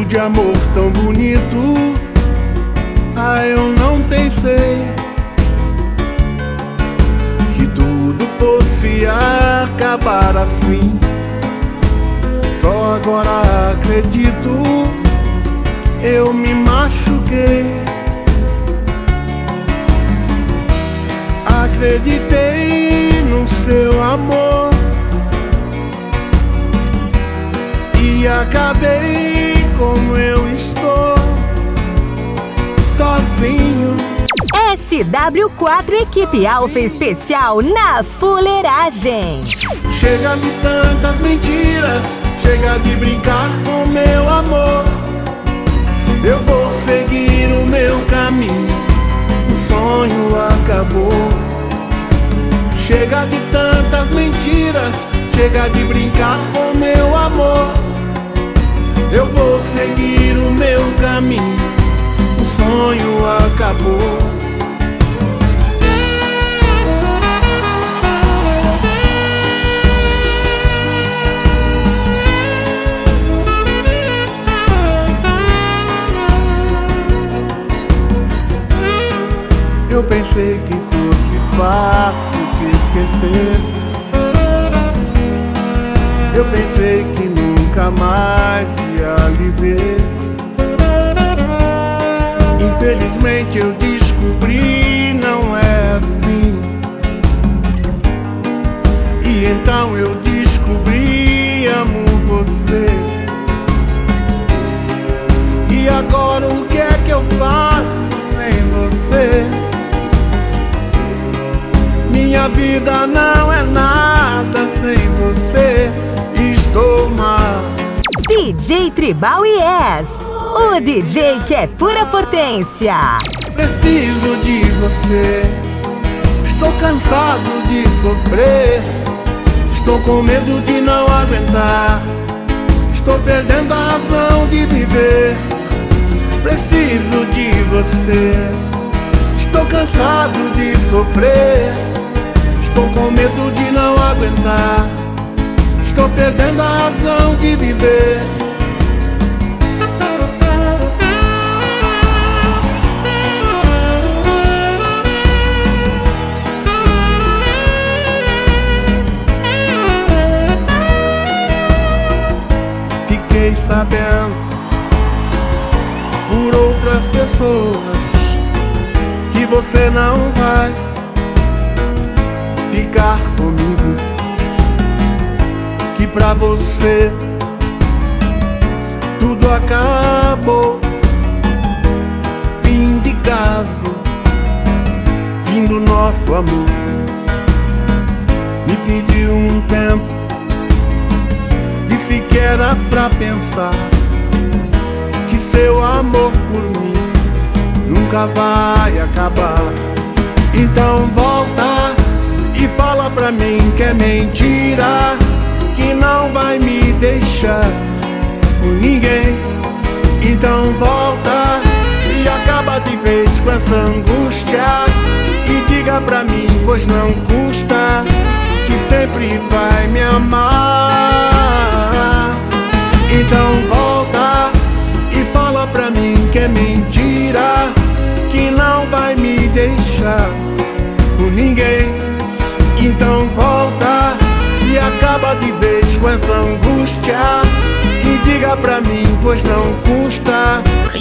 mundo de amor tão bonito. Ah, eu não pensei que tudo fosse acabar assim. Só agora acredito, eu me machuquei. Acreditei no seu amor e acabei como eu estou, sozinho. SW4 Equipe Alfa Especial na fuleiragem. Chega de tantas mentiras, chega de brincar com meu amor. Eu vou seguir o meu caminho, o sonho acabou. Chega de tantas mentiras, chega de brincar com meu amor. Eu vou seguir o meu caminho, o sonho acabou. Eu pensei que fosse fácil te esquecer. Eu pensei que nunca mais ia lhe ver. Infelizmente eu descobri, não é assim. E então eu descobri, amo você. E agora o que é que eu faço sem você? Minha vida não é nada sem você. Estou mal. DJ Tribal Yes, o DJ que é pura potência. Preciso de você. Estou cansado de sofrer. Estou com medo de não aguentar. Estou perdendo a razão de viver. Preciso de você. Estou cansado de sofrer. Estou com medo de não aguentar. Estou perdendo a razão de viver. Fiquei sabendo por outras pessoas que você não vai ficar comigo, que pra você tudo acabou. Fim de caso, fim do nosso amor. Me pediu um tempo, disse que era pra pensar, que seu amor por mim nunca vai acabar. Então volta e fala pra mim que é mentira, que não vai me deixar por ninguém. Então volta e acaba de vez com essa angústia e diga pra mim, pois não custa, que sempre vai me amar. Então volta e fala pra mim que é mentira, que não vai me deixar por ninguém. Então volta e acaba de vez com essa angústia e diga pra mim, pois não custa,